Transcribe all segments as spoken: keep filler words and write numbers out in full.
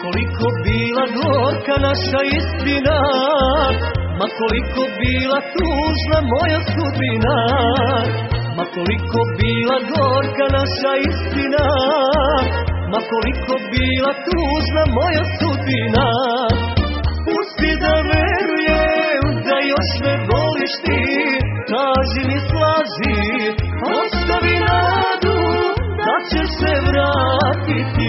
koliko bila gorka naša istina, ma koliko bila tužna moja sudbina, ma koliko bila gorka naša istina, ma koliko bila tužna moja sudbina. Pusti da verujem da još me voliš ti, kaži mi slaži, ostavi nadu da ćeš se vratiti.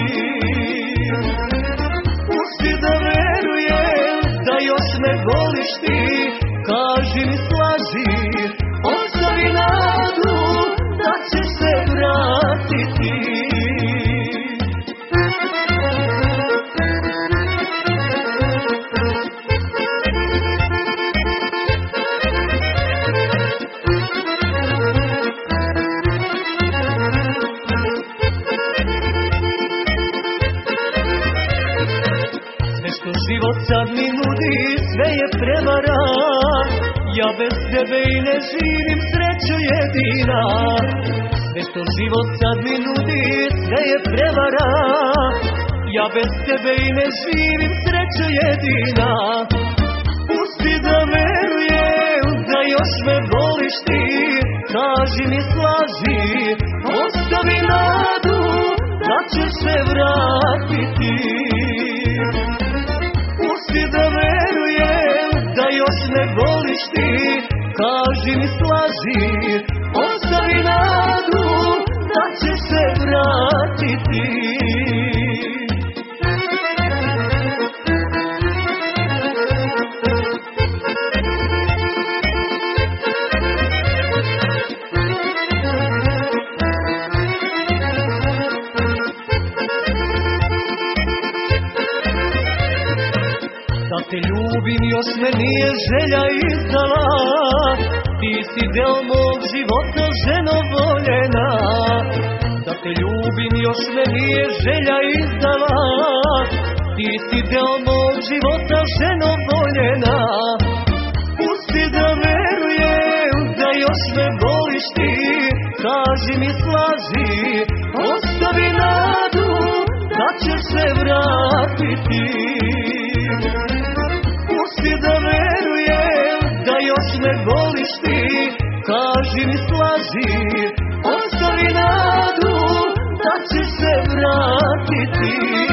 Pusti da verujem da još me voliš ti, kaži mi slaži, ostavi nadu da ćeš se vratiti. Život sad mi nudi, sve je prevara, ja bez tebe i ne živim, sreću jedina. Sve što život sad mi nudi, sve je prevara, ja bez tebe i ne živim, sreću jedina. Pusti da verujem da još me voliš ti, kaži mi slaži, ostavi nadu da ćeš se vratiti. Pusti da verujem da još me voliš ti, kaži mi slaži, ostavi nadu da ćeš se vratiti. Da te ljubim još me nije želja izdala, ti si deo mog života, ženo voljena. Da te ljubim još me nije želja izdala, ti si deo mog života, ženo voljena. Pusti da verujem da još me voliš ti, kaži mi slaži, ostavi nadu da ćeš se vratiti. Pusti da verujem da još me voliš ti, kaži mi slaži, ostavi nadu da ćeš se vratiti.